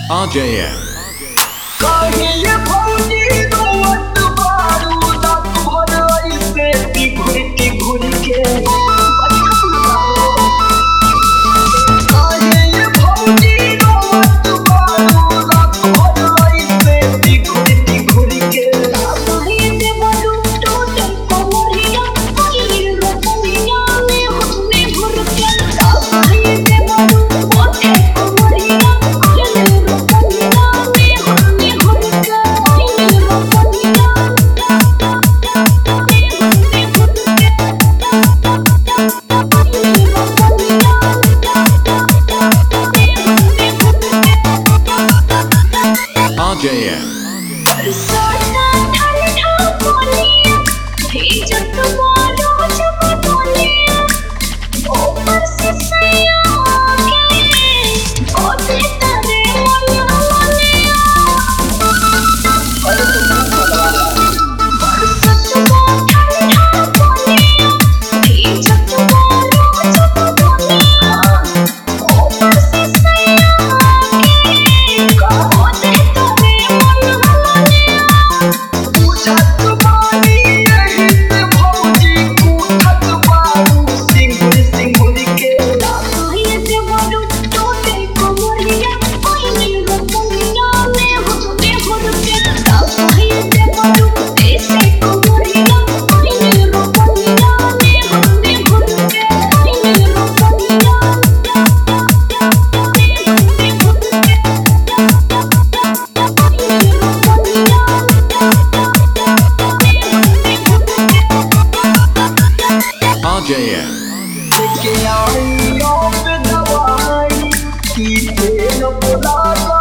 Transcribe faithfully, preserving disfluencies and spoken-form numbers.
R J M. कहिए भौजी रोवत बारू ना तोहर ऐसे टिघुर टिघुर के कहिए भौजी रोवत बारू ना तोहर ऐसे टिघुर टिघुर के कहिए से बड़ू टूटे कोमरिया कोई रोटिया में हमने घुर के कहिए से बड़ू ओठे कोमरिया कोई रोटिया में हमने घुर के कोई रोटिया R J M. सोना ठंडा बोलिया भीजत मारो जब बोलिया ऊपर से सैया के ओते तरे मोला मोलिया बरसत ठंडा बोलिया भीजत मारो जब बोलिया ऊपर से सैया के ओते तरे मोला मोलिया बुझत बानी यही से भौजी कूटत बारू सिंगुर सिंगुर के कहिए से बड़ू टूटे कोमरिया कोई रोटिया में हमने घुर के कहिए से बड़ू ऐसे कोमरिया कोई रोटिया में हमने घुर के कोई रोटिया R J M. के आई पे दवाई की तेल बुला